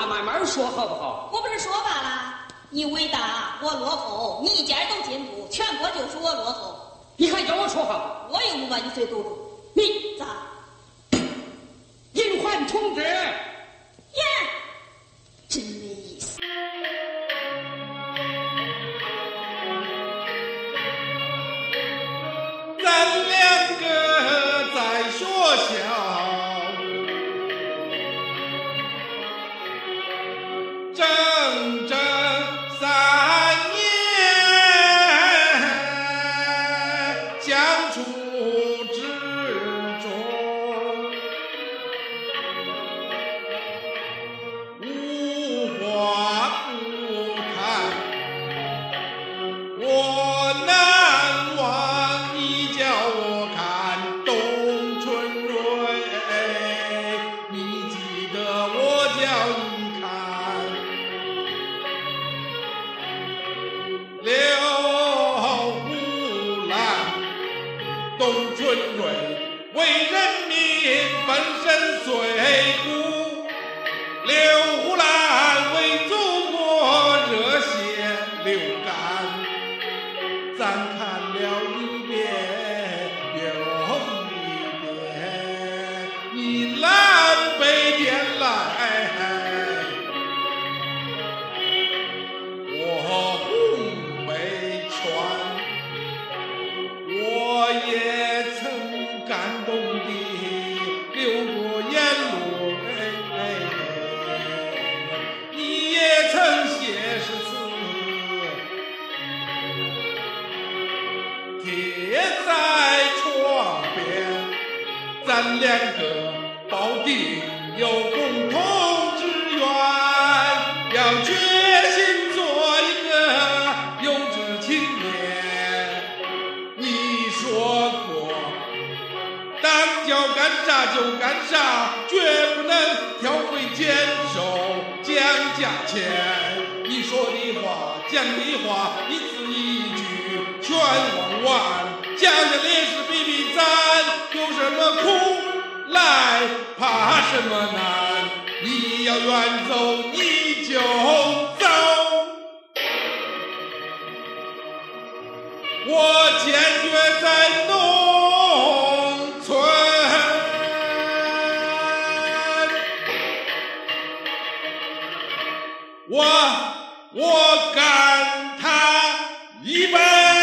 话慢慢说好不好？ 我不是说罢了，你伟大，我落后，你一家都进步，全国就是我落后。 你还叫我说话？ 我又不把你嘴堵住。 你咋？ 银环同志， 真没意思。 咱两个在学校整整3年，相处之中无话不谈，我难忘你叫我看董春瑞，你记得我叫你看刘胡兰。董春瑞为人民粉身碎骨，刘胡兰为祖国热血流干。咱看了一遍又一遍，你南北天来，我红北川。我也曾感动地流过眼泪，你也曾写诗词贴在窗边，咱两个保定有共同志愿，要决心做一个有志青年。你说过，当叫干啥就干啥，绝不能挑肥拣瘦讲价钱。你说的话讲的话，一字一句全忘完。讲讲烈士比比咱，有什么苦来怕什么难？你要远走你就走，我坚决在农村。我干他100